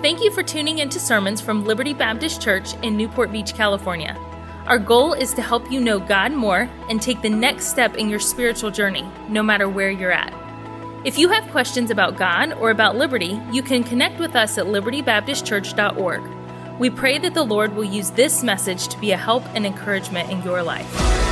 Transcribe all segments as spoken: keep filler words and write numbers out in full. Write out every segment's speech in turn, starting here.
Thank you for tuning into sermons from Liberty Baptist Church in Newport Beach, California. Our goal is to help you know God more and take the next step in your spiritual journey, no matter where you're at. If you have questions about God or about Liberty, you can connect with us at liberty baptist church dot org. We pray that the Lord will use this message to be a help and encouragement in your life.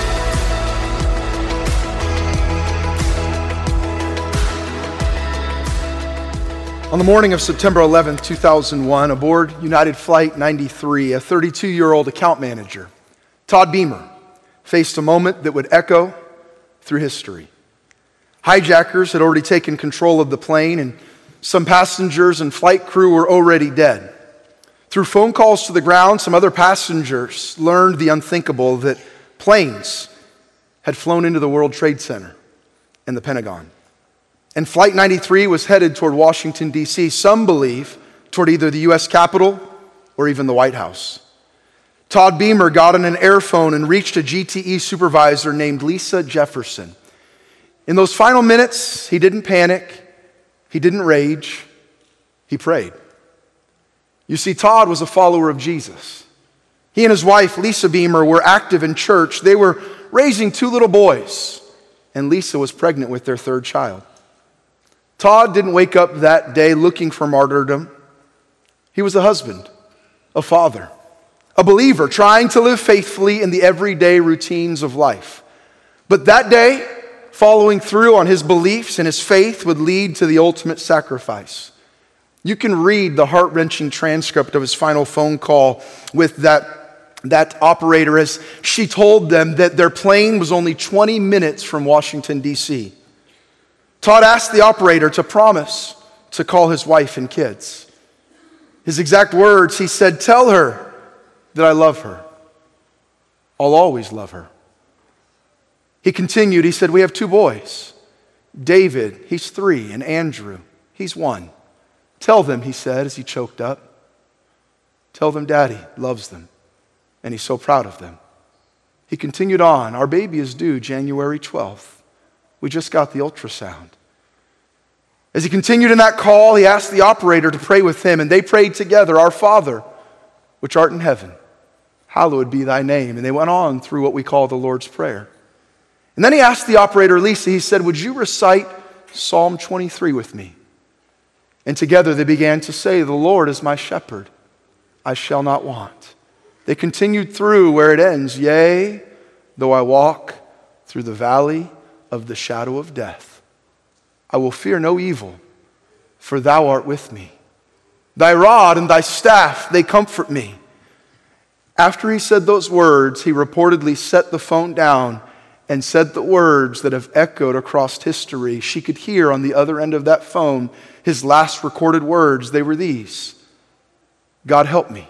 On the morning of September eleventh, two thousand one, aboard United Flight ninety-three, a thirty-two-year-old account manager, Todd Beamer, faced a moment that would echo through history. Hijackers had already taken control of the plane, and some passengers and flight crew were already dead. Through phone calls to the ground, some other passengers learned the unthinkable, that planes had flown into the World Trade Center and the Pentagon. And Flight ninety-three was headed toward Washington, D C, some believe toward either the U S Capitol or even the White House. Todd Beamer got on an airphone and reached a G T E supervisor named Lisa Jefferson. In those final minutes, he didn't panic, he didn't rage, he prayed. You see, Todd was a follower of Jesus. He and his wife, Lisa Beamer, were active in church. They were raising two little boys, and Lisa was pregnant with their third child. Todd didn't wake up that day looking for martyrdom. He was a husband, a father, a believer trying to live faithfully in the everyday routines of life. But that day, following through on his beliefs and his faith would lead to the ultimate sacrifice. You can read the heart-wrenching transcript of his final phone call with that, that operator as she told them that their plane was only twenty minutes from Washington, D C Todd asked the operator to promise to call his wife and kids. His exact words, he said, "Tell her that I love her. I'll always love her." He continued, he said, "We have two boys. David, he's three, and Andrew, he's one. Tell them," he said as he choked up, "tell them Daddy loves them, and he's so proud of them." He continued on, "Our baby is due January twelfth. We just got the ultrasound." As he continued in that call, he asked the operator to pray with him, and they prayed together, "Our Father, which art in heaven, hallowed be thy name." And they went on through what we call the Lord's Prayer. And then he asked the operator, Lisa, he said, "Would you recite Psalm twenty-three with me?" And together they began to say, "The Lord is my shepherd, I shall not want." They continued through where it ends, "Yea, though I walk through the valley of the shadow of death, I will fear no evil, for thou art with me. Thy rod and thy staff, they comfort me." After he said those words, he reportedly set the phone down and said the words that have echoed across history. She could hear on the other end of that phone his last recorded words. They were these: "God help me.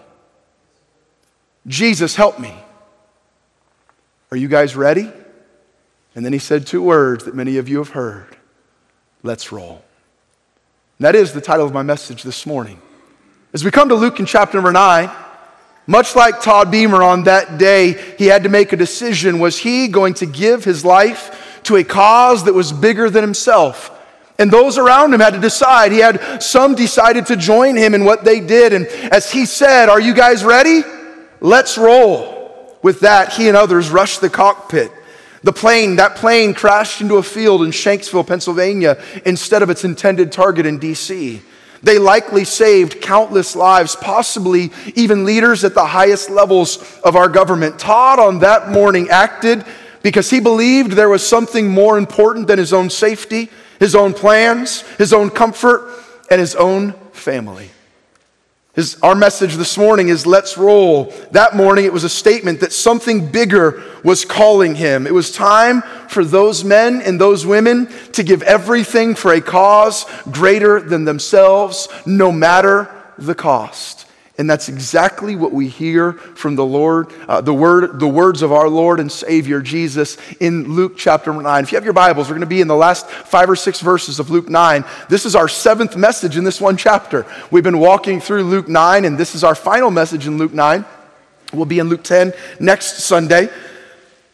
Jesus help me. Are you guys ready?" And then he said two words that many of you have heard: "Let's roll." And that is the title of my message this morning. As we come to Luke in chapter number nine, much like Todd Beamer on that day, he had to make a decision. Was he going to give his life to a cause that was bigger than himself? And those around him had to decide. He had some decided to join him in what they did. And as he said, "Are you guys ready? Let's roll." With that, he and others rushed the cockpit. The plane, that plane crashed into a field in Shanksville, Pennsylvania, instead of its intended target in D C They likely saved countless lives, possibly even leaders at the highest levels of our government. Todd on that morning acted because he believed there was something more important than his own safety, his own plans, his own comfort, and his own family. His, our message this morning is let's roll. That morning it was a statement that something bigger was calling him. It was time for those men and those women to give everything for a cause greater than themselves, no matter the cost. And that's exactly what we hear from the Lord, uh, the word, the words of our Lord and Savior Jesus in Luke chapter nine. If you have your Bibles, we're going to be in the last five or six verses of Luke nine. This is our seventh message in this one chapter. We've been walking through Luke nine, and this is our final message in Luke nine. We'll be in Luke ten next Sunday.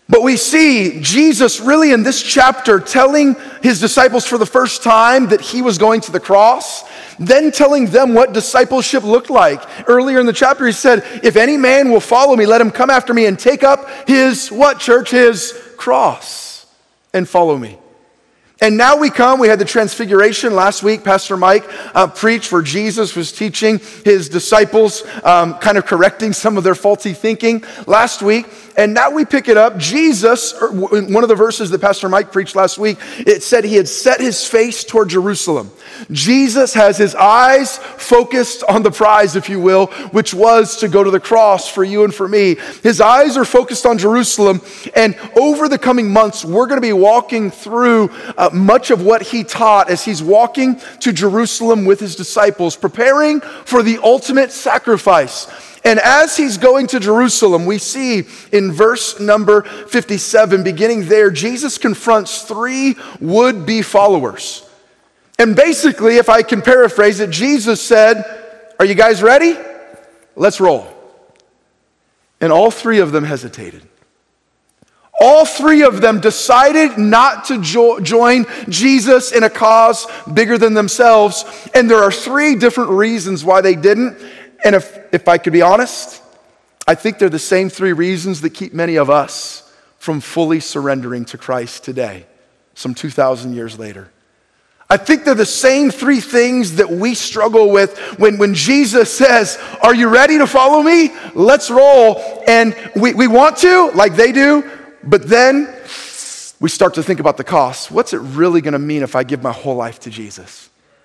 But we see Jesus really in this chapter telling his disciples for the first time that he was going to the cross, then telling them what discipleship looked like. Earlier in the chapter he said, if any man will follow me, let him come after me and take up his, what church? His cross and follow me. And now we come, we had the transfiguration last week. Pastor Mike uh, preached for Jesus, was teaching his disciples, um, kind of correcting some of their faulty thinking last week. And now we pick it up. Jesus, in one of the verses that Pastor Mike preached last week, it said he had set his face toward Jerusalem. Jesus has his eyes focused on the prize, if you will, which was to go to the cross for you and for me. His eyes are focused on Jerusalem. And over the coming months, we're going to be walking through uh, much of what he taught as he's walking to Jerusalem with his disciples, preparing for the ultimate sacrifice. And as he's going to Jerusalem, we see in verse number fifty-seven, beginning there, Jesus confronts three would-be followers. And basically, if I can paraphrase it, Jesus said, are you guys ready? Let's roll. And all three of them hesitated. All three of them decided not to jo- join Jesus in a cause bigger than themselves. And there are three different reasons why they didn't. And if, if I could be honest, I think they're the same three reasons that keep many of us from fully surrendering to Christ today, some two thousand years later. I think they're the same three things that we struggle with when, when Jesus says, are you ready to follow me? Let's roll. And we, we want to, like they do, but then we start to think about the cost. What's it really going to mean if I give my whole life to Jesus?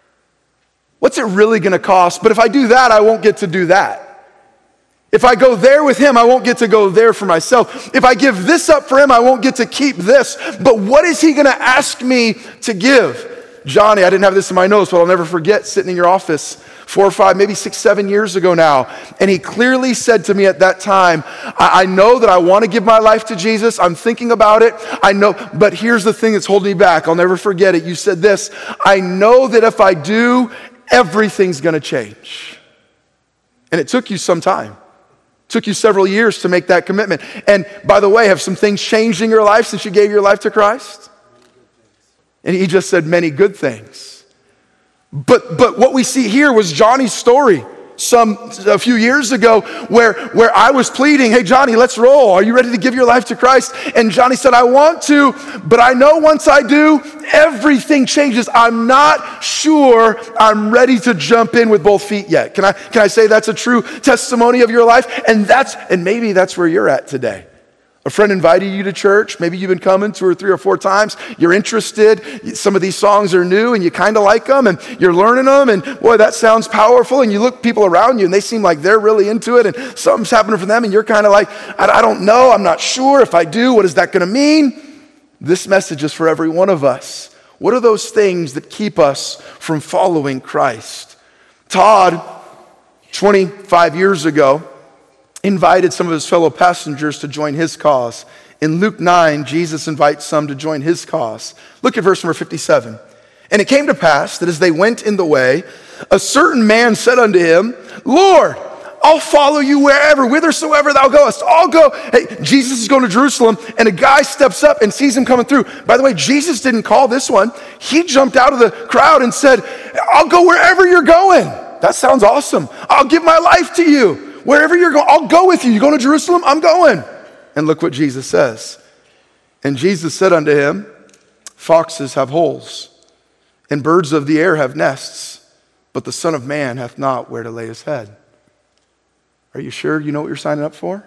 What's it really going to cost? But if I do that, I won't get to do that. If I go there with him, I won't get to go there for myself. If I give this up for him, I won't get to keep this. But what is he going to ask me to give? Johnny, I didn't have this in my notes, but I'll never forget sitting in your office four or five, maybe six, seven years ago now. And he clearly said to me at that time, I, I know that I want to give my life to Jesus. I'm thinking about it. I know, but here's the thing that's holding me back. I'll never forget it. You said this, I know that if I do, everything's going to change. And it took you some time. It took you several years to make that commitment. And by the way, have some things changed in your life since you gave your life to Christ? And he just said many good things. But but what we see here was Johnny's story some a few years ago where, where I was pleading, hey Johnny, let's roll. Are you ready to give your life to Christ? And Johnny said, I want to, but I know once I do, everything changes. I'm not sure I'm ready to jump in with both feet yet. Can I, can I say that's a true testimony of your life? And that's, and maybe that's where you're at today. A friend invited you to church. Maybe you've been coming two or three or four times. You're interested. Some of these songs are new and you kind of like them and you're learning them. And boy, that sounds powerful. And you look people around you and they seem like they're really into it and something's happening for them. And you're kind of like, I, I don't know. I'm not sure. If I do, what is that going to mean? This message is for every one of us. What are those things that keep us from following Christ? Todd, twenty-five years ago, invited some of his fellow passengers to join his cause. In Luke nine, Jesus invites some to join his cause. Look at verse number fifty-seven. And it came to pass that as they went in the way, a certain man said unto him, Lord, I'll follow you wherever, whithersoever thou goest. I'll go. Hey, Jesus is going to Jerusalem, and a guy steps up and sees him coming through. By the way, Jesus didn't call this one. He jumped out of the crowd and said, I'll go wherever you're going. That sounds awesome. I'll give my life to you. Wherever you're going, I'll go with you. You going to Jerusalem? I'm going. And look what Jesus says. And Jesus said unto him, foxes have holes, and birds of the air have nests, but the Son of Man hath not where to lay his head. Are you sure you know what you're signing up for?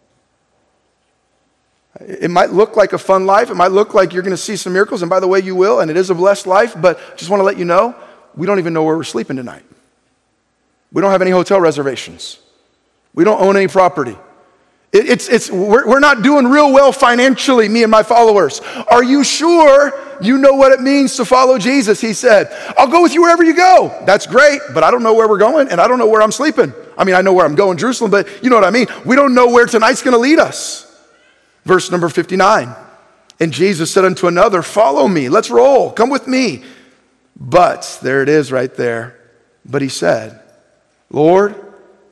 It might look like a fun life. It might look like you're going to see some miracles. And by the way, you will, and it is a blessed life. But just want to let you know, we don't even know where we're sleeping tonight. We don't have any hotel reservations. We don't own any property. It, it's, it's, we're, we're not doing real well financially, me and my followers. Are you sure you know what it means to follow Jesus? He said, I'll go with you wherever you go. That's great, but I don't know where we're going, and I don't know where I'm sleeping. I mean, I know where I'm going, Jerusalem, but you know what I mean. We don't know where tonight's going to lead us. Verse number fifty-nine. And Jesus said unto another, follow me. Let's roll. Come with me. But, there it is right there. But he said, Lord,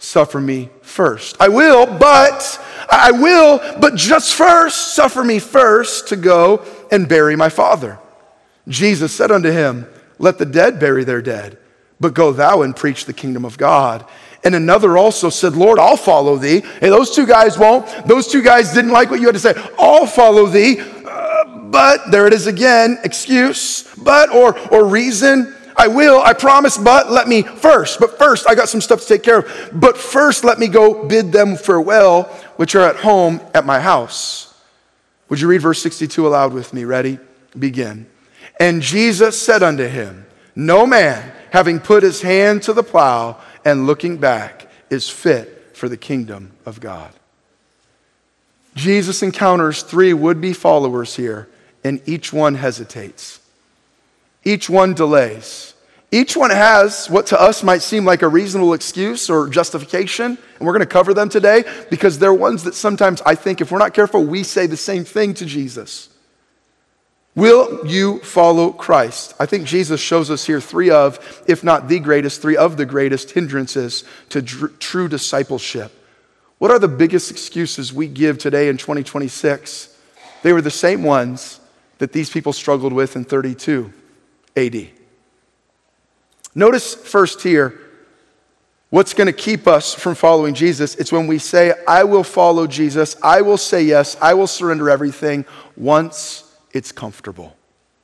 suffer me first. I will, but, I will, but just first, suffer me first to go and bury my father. Jesus said unto him, let the dead bury their dead, but go thou and preach the kingdom of God. And another also said, Lord, I'll follow thee. Hey, those two guys won't. Those two guys didn't like what you had to say. I'll follow thee. Uh, but, there it is again, excuse, but, or, or reason. I will, I promise, but let me first. But first, I got some stuff to take care of. But first, let me go bid them farewell, which are at home at my house. Would you read verse sixty-two aloud with me? Ready? Begin. And Jesus said unto him, no man, having put his hand to the plow and looking back, is fit for the kingdom of God. Jesus encounters three would-be followers here, and each one hesitates. Each one delays. Each one has what to us might seem like a reasonable excuse or justification, and we're going to cover them today because they're ones that sometimes I think if we're not careful, we say the same thing to Jesus. Will you follow Christ? I think Jesus shows us here three of, if not the greatest, three of the greatest hindrances to dr- true discipleship. What are the biggest excuses we give today in twenty twenty-six? They were the same ones that these people struggled with in thirty-two A D. Notice first here, what's going to keep us from following Jesus? It's when we say, I will follow Jesus, I will say yes, I will surrender everything once it's comfortable.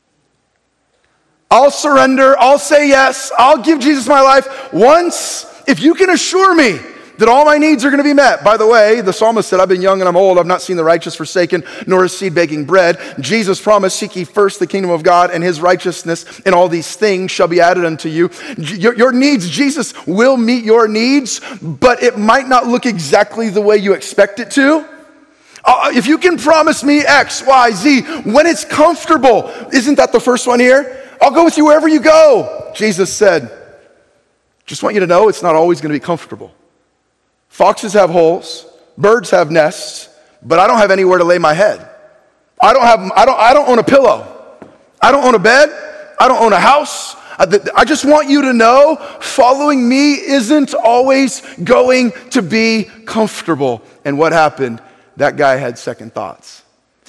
I'll surrender, I'll say yes, I'll give Jesus my life once, if you can assure me that all my needs are going to be met. By the way, the psalmist said, I've been young and I'm old, I've not seen the righteous forsaken, nor his seed begging bread. Jesus promised, seek ye first the kingdom of God and his righteousness, and all these things shall be added unto you. Your, your needs, Jesus will meet your needs, but it might not look exactly the way you expect it to. Uh, if you can promise me X, Y, Z, when it's comfortable, isn't that the first one here? I'll go with you wherever you go. Jesus said, just want you to know it's not always going to be comfortable. Foxes have holes, birds have nests, but I don't have anywhere to lay my head. I don't have, I don't, I don't own a pillow. I don't own a bed. I don't own a house. I just want you to know following me isn't always going to be comfortable. And what happened? That guy had second thoughts.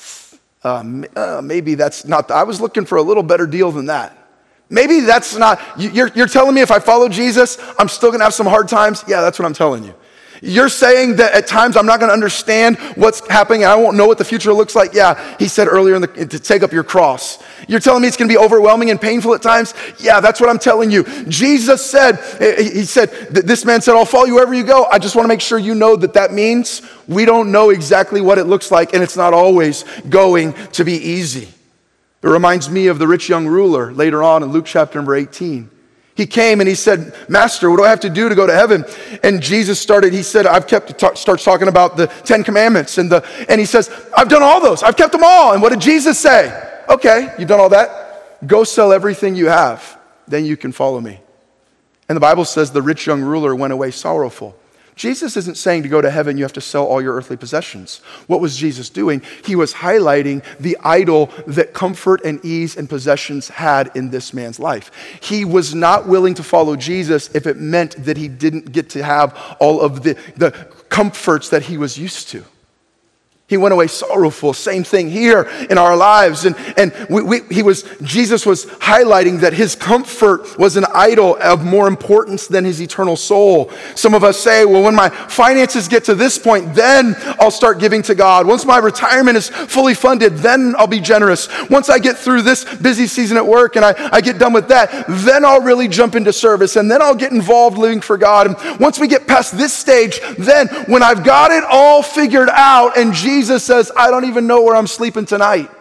Uh, uh, maybe that's not, the, I was looking for a little better deal than that. Maybe that's not, you're, you're telling me if I follow Jesus, I'm still gonna have some hard times? Yeah, that's what I'm telling you. You're saying that at times I'm not gonna understand what's happening and I won't know what the future looks like? Yeah, he said earlier in the, to take up your cross. You're telling me it's gonna be overwhelming and painful at times? Yeah, that's what I'm telling you. Jesus said, he said, this man said, I'll follow you wherever you go. I just wanna make sure you know that that means we don't know exactly what it looks like and it's not always going to be easy. It reminds me of the rich young ruler later on in Luke chapter number eighteen. He came and he said, Master, what do I have to do to go to heaven? And Jesus started, he said, I've kept, talk, starts talking about the Ten Commandments. And the and he says, I've done all those. I've kept them all. And what did Jesus say? Okay, you've done all that. Go sell everything you have. Then you can follow me. And the Bible says the rich young ruler went away sorrowful. Jesus isn't saying to go to heaven, you have to sell all your earthly possessions. What was Jesus doing? He was highlighting the idol that comfort and ease and possessions had in this man's life. He was not willing to follow Jesus if it meant that he didn't get to have all of the, the comforts that he was used to. He went away sorrowful. Same thing here in our lives. And, and we, we, he was, Jesus was highlighting that his comfort was an idol of more importance than his eternal soul. Some of us say, well, when my finances get to this point, then I'll start giving to God. Once my retirement is fully funded, then I'll be generous. Once I get through this busy season at work and I, I get done with that, then I'll really jump into service and then I'll get involved living for God. And once we get past this stage, then when I've got it all figured out and Jesus Jesus says, I don't even know where I'm sleeping tonight.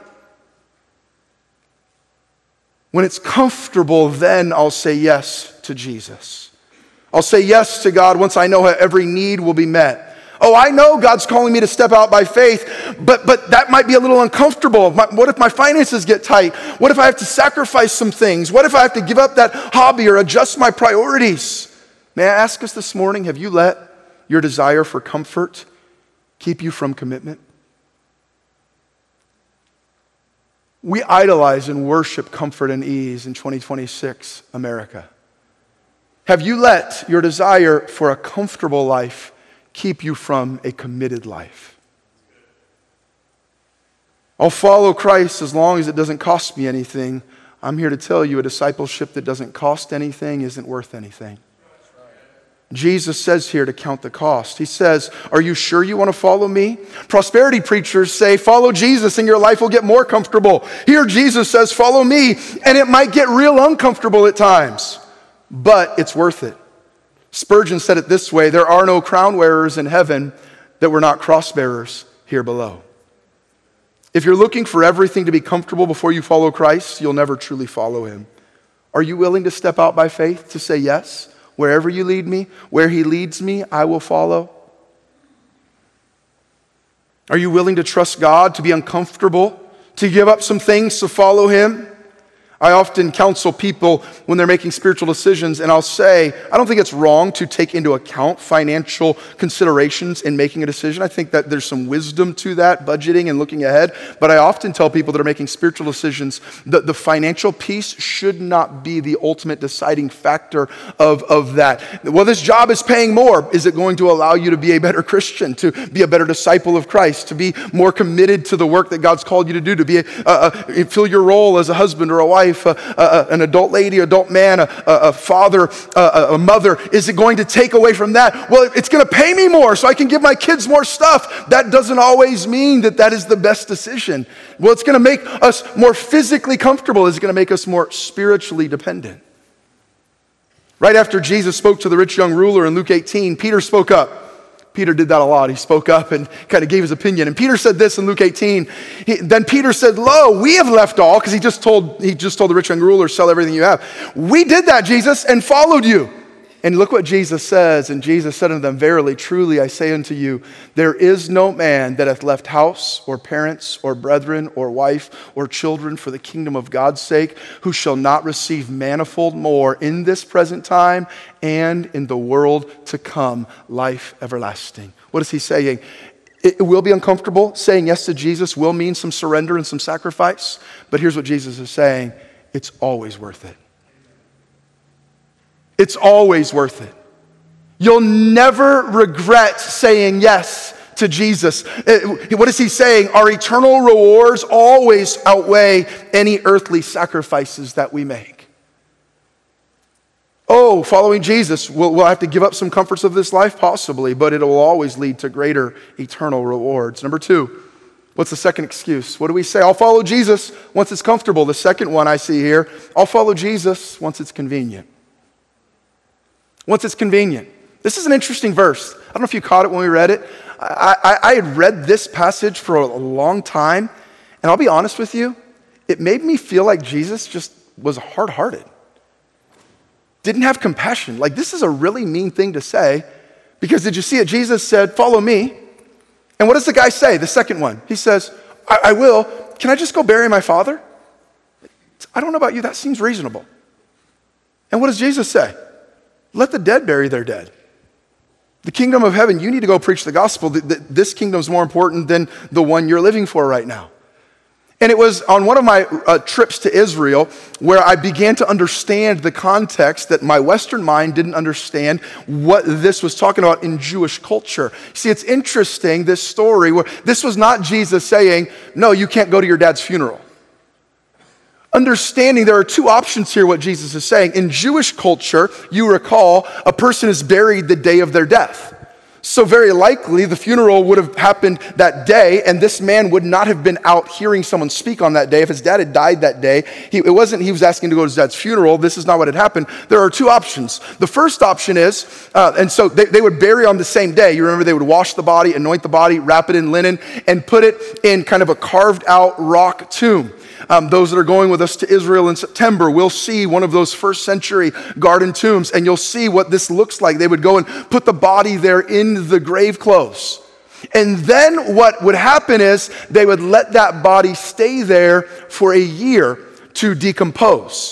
When it's comfortable, then I'll say yes to Jesus. I'll say yes to God once I know how every need will be met. Oh, I know God's calling me to step out by faith, but, but that might be a little uncomfortable. What if my finances get tight? What if I have to sacrifice some things? What if I have to give up that hobby or adjust my priorities? May I ask us this morning, have you let your desire for comfort keep you from commitment? We idolize and worship comfort and ease in twenty twenty-six America. Have you let your desire for a comfortable life keep you from a committed life? I'll follow Christ as long as it doesn't cost me anything. I'm here to tell you a discipleship that doesn't cost anything isn't worth anything. Jesus says here to count the cost. He says, are you sure you want to follow me? Prosperity preachers say, follow Jesus and your life will get more comfortable. Here Jesus says, follow me, and it might get real uncomfortable at times, but it's worth it. Spurgeon said it this way, there are no crown wearers in heaven that were not cross bearers here below. If you're looking for everything to be comfortable before you follow Christ, you'll never truly follow him. Are you willing to step out by faith to say yes? Wherever you lead me, where he leads me, I will follow. Are you willing to trust God, to be uncomfortable, to give up some things to follow him? I often counsel people when they're making spiritual decisions, and I'll say, I don't think it's wrong to take into account financial considerations in making a decision. I think that there's some wisdom to that, budgeting and looking ahead. But I often tell people that are making spiritual decisions that the financial piece should not be the ultimate deciding factor of, of that. Well, this job is paying more. Is it going to allow you to be a better Christian, to be a better disciple of Christ, to be more committed to the work that God's called you to do, to be a, a, a, fill your role as a husband or a wife? A, a, an adult lady, adult man, a, a father, a, a mother? Is it going to take away from that? Well, it's going to pay me more so I can give my kids more stuff. That doesn't always mean that that is the best decision. Well, it's going to make us more physically comfortable. Is it going to make us more spiritually dependent? Right after Jesus spoke to the rich young ruler in Luke eighteen, Peter spoke up. Peter did that a lot. He spoke up and kind of gave his opinion. And Peter said this in Luke eighteen. He, then Peter said, lo, we have left all, because he just told he just told the rich young ruler, sell everything you have. We did that, Jesus, and followed you. And look what Jesus says. And Jesus said unto them, verily, truly, I say unto you, there is no man that hath left house or parents or brethren or wife or children for the kingdom of God's sake, who shall not receive manifold more in this present time and in the world to come, life everlasting. What is he saying? It will be uncomfortable. Saying yes to Jesus will mean some surrender and some sacrifice. But here's what Jesus is saying. It's always worth it. It's always worth it. You'll never regret saying yes to Jesus. What is he saying? Our eternal rewards always outweigh any earthly sacrifices that we make. Oh, following Jesus, we'll, we'll have to give up some comforts of this life, possibly, but it will always lead to greater eternal rewards. Number two, what's the second excuse? What do we say? I'll follow Jesus once it's comfortable. The second one I see here, I'll follow Jesus once it's convenient. Once it's convenient. This is an interesting verse. I don't know if you caught it when we read it. I, I, I had read this passage for a long time, and I'll be honest with you, it made me feel like Jesus just was hard-hearted. Didn't have compassion. Like, this is a really mean thing to say, because did you see it? Jesus said, follow me. And what does the guy say, the second one? He says, I, I will. Can I just go bury my father? I don't know about you, that seems reasonable. And what does Jesus say? Let the dead bury their dead. The kingdom of heaven, you need to go preach the gospel. This kingdom is more important than the one you're living for right now. And it was on one of my uh, trips to Israel where I began to understand the context that my Western mind didn't understand what this was talking about in Jewish culture. See, it's interesting, this story, where this was not Jesus saying, no, you can't go to your dad's funeral. Understanding there are two options here, what Jesus is saying. In Jewish culture, you recall, a person is buried the day of their death. So very likely the funeral would have happened that day, and this man would not have been out hearing someone speak on that day. If his dad had died that day, he, it wasn't he was asking to go to his dad's funeral. This is not what had happened. There are two options. The first option is, uh, and so they, they would bury on the same day. You remember they would wash the body, anoint the body, wrap it in linen, and put it in kind of a carved out rock tomb. Um, those that are going with us to Israel in September will see one of those first century garden tombs, and you'll see what this looks like. They would go and put the body there in the grave clothes. And then what would happen is they would let that body stay there for a year to decompose.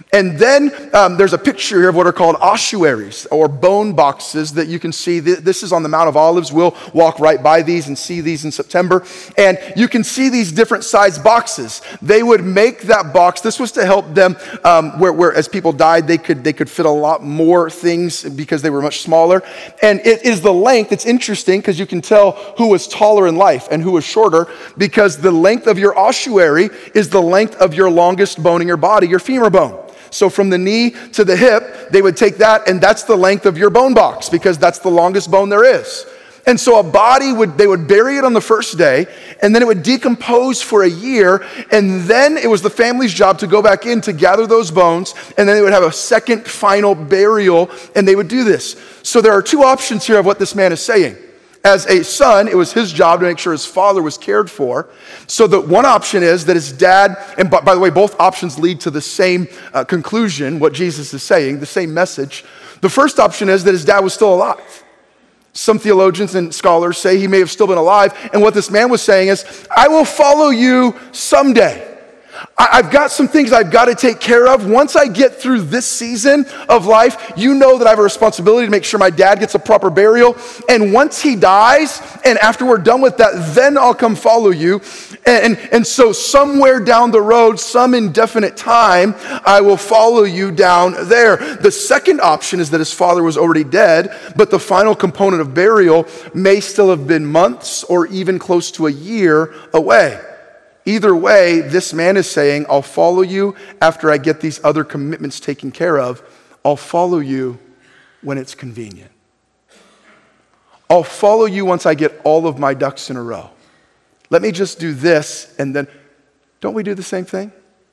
And then um, there's a picture here of what are called ossuaries, or bone boxes that you can see. This is on the Mount of Olives. We'll walk right by these and see these in September. And you can see these different size boxes. They would make that box. This was to help them, um, where, where as people died, they could, they could fit a lot more things because they were much smaller. And it is the length. It's interesting because you can tell who was taller in life and who was shorter, because the length of your ossuary is the length of your longest bone in your body, your femur bone. So from the knee to the hip, they would take that, and that's the length of your bone box, because that's the longest bone there is. And so a body would, they would bury it on the first day, and then it would decompose for a year, and then it was the family's job to go back in to gather those bones, and then they would have a second final burial, and they would do this. So there are two options here of what this man is saying. As a son, it was his job to make sure his father was cared for. So the one option is that his dad, and by, by the way, both options lead to the same uh, conclusion, what Jesus is saying, the same message. The first option is that his dad was still alive. Some theologians and scholars say he may have still been alive. And what this man was saying is, I will follow you someday. I've got some things I've got to take care of. Once I get through this season of life, you know that I have a responsibility to make sure my dad gets a proper burial. And once he dies, and after we're done with that, then I'll come follow you. And, and, and so somewhere down the road, some indefinite time, I will follow you down there. The second option is that his father was already dead, but the final component of burial may still have been months or even close to a year away. Either way, this man is saying, I'll follow you after I get these other commitments taken care of. I'll follow you when it's convenient. I'll follow you once I get all of my ducks in a row. Let me just do this, and then, don't we do the same thing?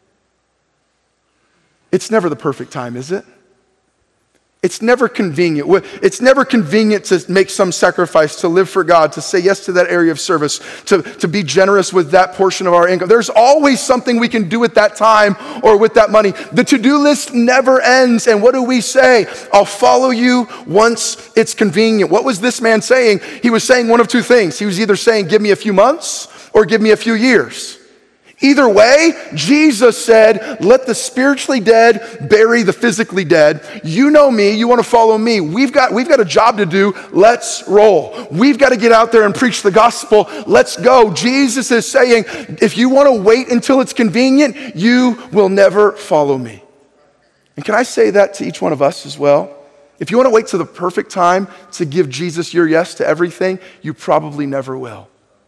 It's never the perfect time, is it? It's never convenient. It's never convenient to make some sacrifice, to live for God, to say yes to that area of service, to, to be generous with that portion of our income. There's always something we can do at that time or with that money. The to-do list never ends. And what do we say? I'll follow you once it's convenient. What was this man saying? He was saying one of two things. He was either saying, give me a few months or give me a few years. Either way, Jesus said, let the spiritually dead bury the physically dead. You know me, you want to follow me. We've got, we've got a job to do. Let's roll. We've got to get out there and preach the gospel. Let's go. Jesus is saying, if you want to wait until it's convenient, you will never follow me. And can I say that to each one of us as well? If you want to wait till the perfect time to give Jesus your yes to everything, you probably never will.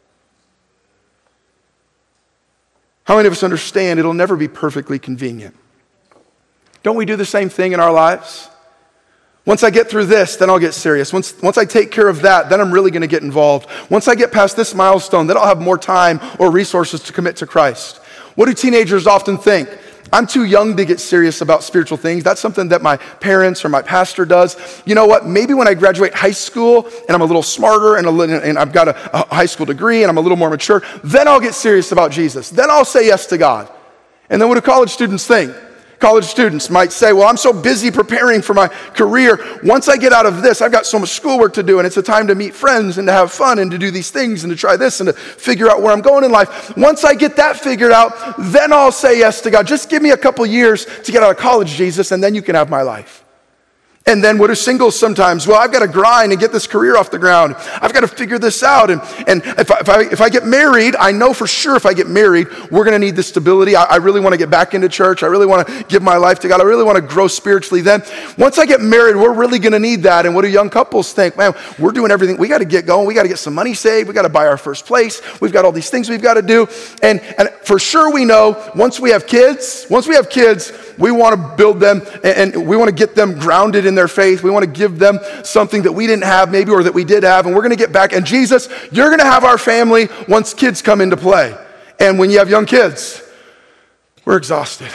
How many of us understand it'll never be perfectly convenient? Don't we do the same thing in our lives? Once I get through this, then I'll get serious. Once, once I take care of that, then I'm really going to get involved. Once I get past this milestone, then I'll have more time or resources to commit to Christ. What do teenagers often think? I'm too young to get serious about spiritual things. That's something that my parents or my pastor does. You know what? Maybe when I graduate high school and I'm a little smarter and, a little, and I've got a, a high school degree and I'm a little more mature, then I'll get serious about Jesus. Then I'll say yes to God. And then what do college students think? College students might say, well, I'm so busy preparing for my career. Once I get out of this, I've got so much schoolwork to do, and it's a time to meet friends and to have fun and to do these things and to try this and to figure out where I'm going in life. Once I get that figured out, then I'll say yes to God. Just give me a couple years to get out of college, Jesus, and then you can have my life. And then what do singles sometimes? Well, I've got to grind and get this career off the ground. I've got to figure this out. And, and if, I, if, I, if I get married, I know for sure if I get married, we're going to need this stability. I, I really want to get back into church. I really want to give my life to God. I really want to grow spiritually. Then once I get married, we're really going to need that. And what do young couples think? Man, we're doing everything. We got to get going. We got to get some money saved. We got to buy our first place. We've got all these things we've got to do. And, and for sure we know once we have kids, once we have kids, we want to build them and, and we want to get them grounded in their faith. We want to give them something that we didn't have maybe or that we did have, and we're going to get back. And Jesus, you're going to have our family once kids come into play. And when you have young kids, we're exhausted.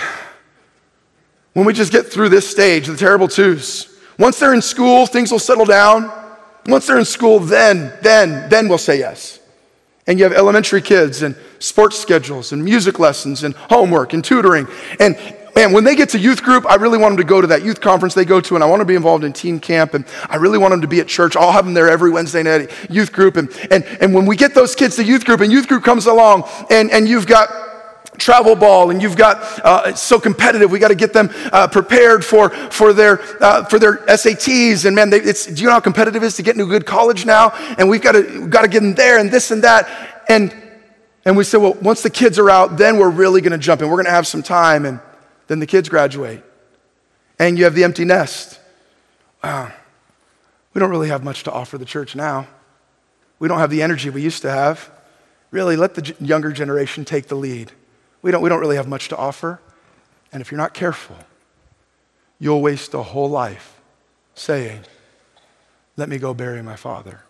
When we just get through this stage, the terrible twos, once they're in school, things will settle down. Once they're in school, then, then, then we'll say yes. And you have elementary kids and sports schedules and music lessons and homework and tutoring. And man, when they get to youth group, I really want them to go to that youth conference they go to, and I want to be involved in teen camp, and I really want them to be at church. I'll have them there every Wednesday night at youth group. And, and, and when we get those kids to youth group, and youth group comes along, and, and you've got travel ball, and you've got, uh, it's so competitive, we got to get them uh, prepared for, for, their, uh, for their S A Ts, and man, they, it's, do you know how competitive it is to get into a good college now? And we've got to, we've got to get them there, and this and that, and, and we say, well, once the kids are out, then we're really going to jump in, we're going to have some time, and then the kids graduate, and you have the empty nest. Wow, we don't really have much to offer the church now. We don't have the energy we used to have. Really, let the younger generation take the lead. We don't, we don't really have much to offer. And if you're not careful, you'll waste a whole life saying, let me go bury my father.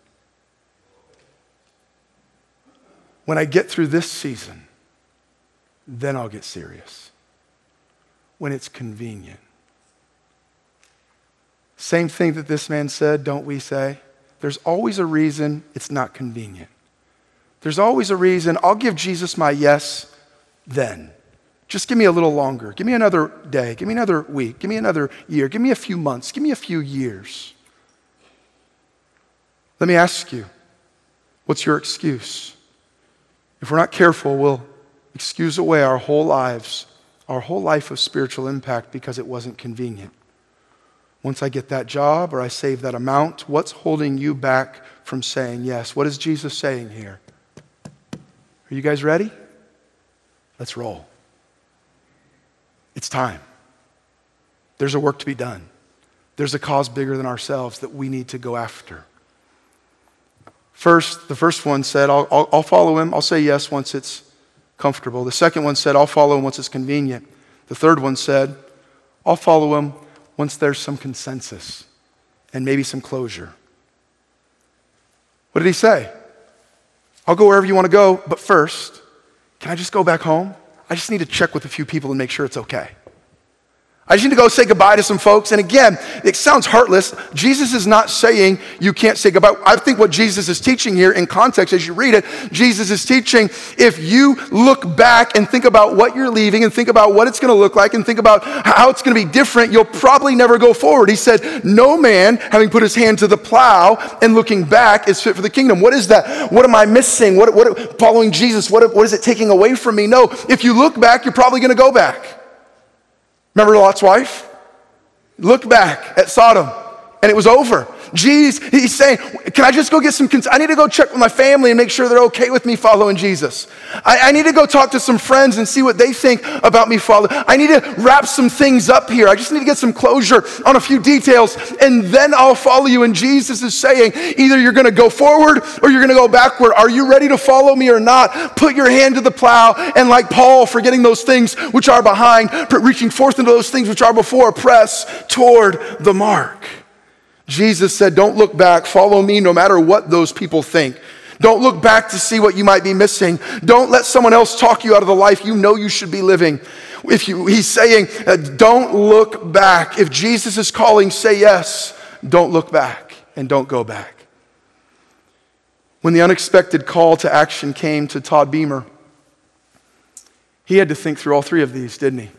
When I get through this season, then I'll get serious. When it's convenient. Same thing that this man said, don't we say? There's always a reason it's not convenient. There's always a reason, I'll give Jesus my yes then. Just give me a little longer. Give me another day. Give me another week. Give me another year. Give me a few months. Give me a few years. Let me ask you, what's your excuse? If we're not careful, we'll excuse away our whole lives, our whole life of spiritual impact because it wasn't convenient. Once I get that job or I save that amount, what's holding you back from saying yes? What is Jesus saying here? Are you guys ready? Let's roll. It's time. There's a work to be done. There's a cause bigger than ourselves that we need to go after. First, the first one said, I'll, I'll, I'll follow him. I'll say yes once it's comfortable. The second one said, I'll follow him once it's convenient. The third one said, I'll follow him once there's some consensus and maybe some closure. What did he say? I'll go wherever you want to go, but first, can I just go back home? I just need to check with a few people and make sure it's okay. I just need to go say goodbye to some folks. And again, it sounds heartless. Jesus is not saying you can't say goodbye. I think what Jesus is teaching here in context as you read it, Jesus is teaching if you look back and think about what you're leaving and think about what it's going to look like and think about how it's going to be different, you'll probably never go forward. He said, no man having put his hand to the plow and looking back is fit for the kingdom. What is that? What am I missing? What, what following Jesus, what, what is it taking away from me? No, if you look back, you're probably going to go back. Remember Lot's wife? Look back at Sodom, and it was over. Jesus, he's saying, can I just go get some, cons- I need to go check with my family and make sure they're okay with me following Jesus. I, I need to go talk to some friends and see what they think about me following. I need to wrap some things up here. I just need to get some closure on a few details, and then I'll follow you. And Jesus is saying, either you're going to go forward or you're going to go backward. Are you ready to follow me or not? Put your hand to the plow, and like Paul, forgetting those things which are behind, reaching forth into those things which are before, press toward the mark. Jesus said, don't look back, follow me no matter what those people think. Don't look back to see what you might be missing. Don't let someone else talk you out of the life you know you should be living. If you, he's saying, uh, don't look back. If Jesus is calling, say yes. Don't look back and don't go back. When the unexpected call to action came to Todd Beamer, he had to think through all three of these, didn't he?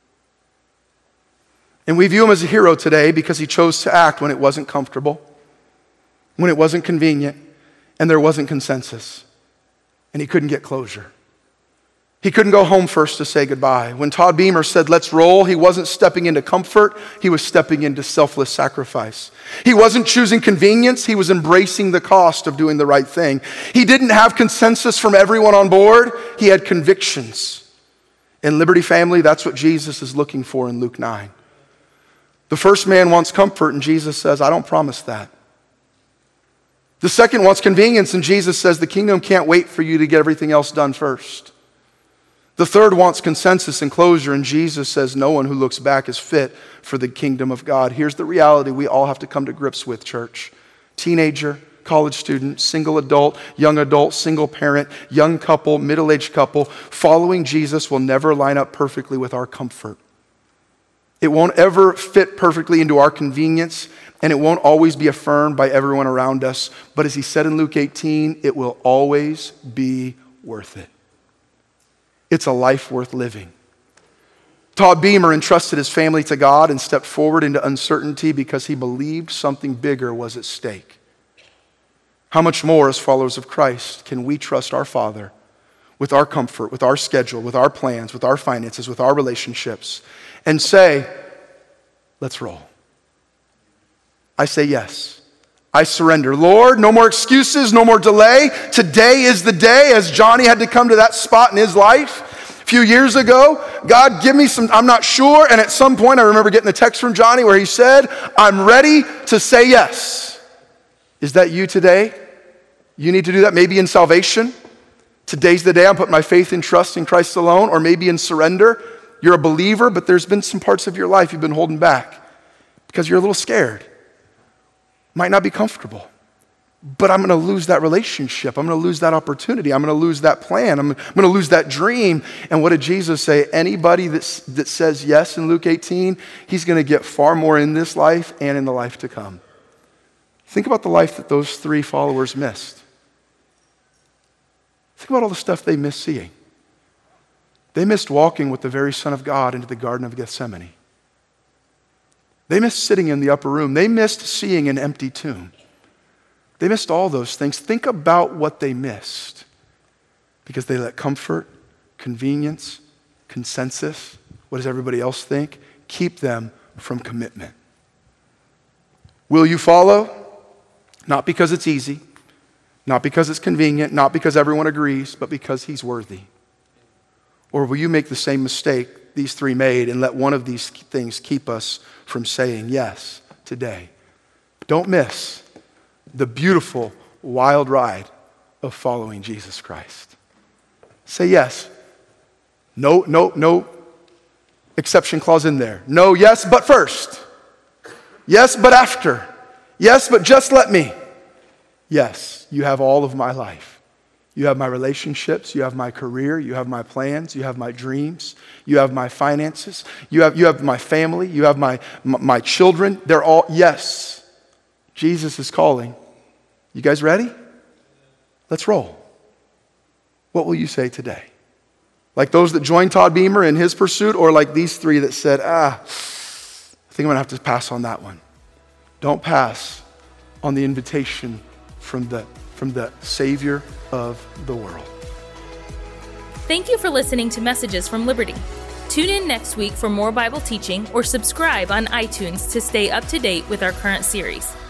And we view him as a hero today because he chose to act when it wasn't comfortable, when it wasn't convenient, and there wasn't consensus. And he couldn't get closure. He couldn't go home first to say goodbye. When Todd Beamer said, let's roll, he wasn't stepping into comfort, he was stepping into selfless sacrifice. He wasn't choosing convenience, he was embracing the cost of doing the right thing. He didn't have consensus from everyone on board, he had convictions. In Liberty family, that's what Jesus is looking for in Luke nine. The first man wants comfort, and Jesus says, I don't promise that. The second wants convenience, and Jesus says, the kingdom can't wait for you to get everything else done first. The third wants consensus and closure, and Jesus says, no one who looks back is fit for the kingdom of God. Here's the reality we all have to come to grips with, church. Teenager, college student, single adult, young adult, single parent, young couple, middle-aged couple, following Jesus will never line up perfectly with our comfort. It won't ever fit perfectly into our convenience, and it won't always be affirmed by everyone around us. But as he said in Luke eighteen, it will always be worth it. It's a life worth living. Todd Beamer entrusted his family to God and stepped forward into uncertainty because he believed something bigger was at stake. How much more as followers of Christ can we trust our Father with our comfort, with our schedule, with our plans, with our finances, with our relationships, and say, let's roll. I say yes. I surrender. Lord, no more excuses, no more delay. Today is the day, as Johnny had to come to that spot in his life a few years ago. God, give me some, I'm not sure. And at some point, I remember getting a text from Johnny where he said, I'm ready to say yes. Is that you today? You need to do that, maybe in salvation. Today's the day I'm putting my faith and trust in Christ alone, or maybe in surrender. You're a believer, but there's been some parts of your life you've been holding back because you're a little scared. Might not be comfortable, but I'm going to lose that relationship. I'm going to lose that opportunity. I'm going to lose that plan. I'm, I'm going to lose that dream. And what did Jesus say? Anybody that's, that says yes in Luke eighteen, he's going to get far more in this life and in the life to come. Think about the life that those three followers missed. Think about all the stuff they missed seeing. They missed walking with the very Son of God into the Garden of Gethsemane. They missed sitting in the upper room. They missed seeing an empty tomb. They missed all those things. Think about what they missed because they let comfort, convenience, consensus, what does everybody else think, keep them from commitment. Will you follow? Not because it's easy. Not because it's convenient, not because everyone agrees, but because he's worthy. Or will you make the same mistake these three made and let one of these things keep us from saying yes today? Don't miss the beautiful, wild ride of following Jesus Christ. Say yes. No, no, no exception clause in there. No, yes, but first. Yes, but after. Yes, but just let me. Yes, you have all of my life. You have my relationships, you have my career, you have my plans, you have my dreams, you have my finances, you have, you have my family, you have my, my, my children. They're all, yes, Jesus is calling. You guys ready? Let's roll. What will you say today? Like those that joined Todd Beamer in his pursuit, or like these three that said, ah, I think I'm going to have to pass on that one. Don't pass on the invitation from the, from the Savior of the world. Thank you for listening to Messages from Liberty. Tune in next week for more Bible teaching or subscribe on iTunes to stay up to date with our current series.